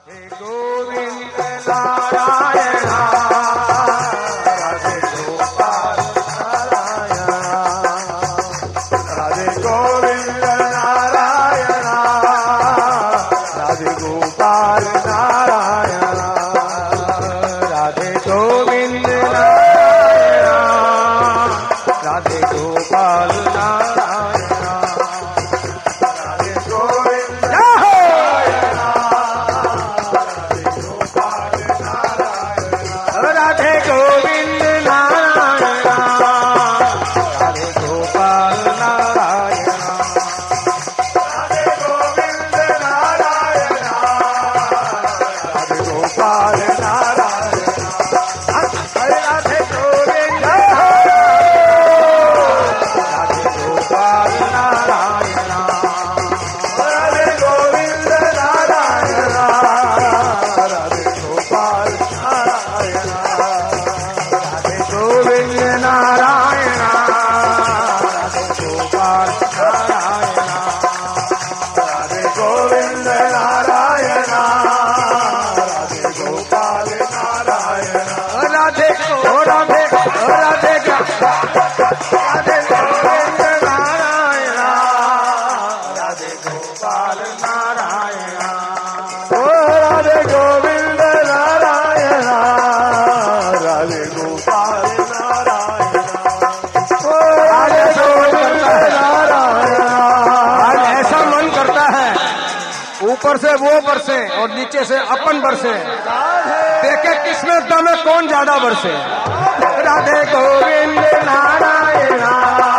गोविंद नारायण राधे गोपाल नारायण राधे गोविंद नारायण राधे गोपाल नारायण राधे गोविंद नारायण राधे गोपाल नारायण राधे गोविंद राधे गोविंद नारायण राधे गोपाल नारायण राधे गोविंद नारायण राधे गोपाल नारायण राधे गोविंद राधे गोपाल नारायण राधे गोविंद नारायण राधे गोपाल नारायण राधे गोविंद नारायण राधे गोपाल नारायण राधे गोविंद नारायण राधे गोपाल नारायण राधे राधे राधे राधे गोविंद नारायण राधे गोपाल नारायण राधे गोविंद नारायण राधे गोपाल नारायण राधे गोविंद नारायण। आज ऐसा मन करता है ऊपर से वो बरसे और नीचे से अपन बरसे, देखे किसमें दम है, कौन ज्यादा बरसे। राधे गोविंद नारायण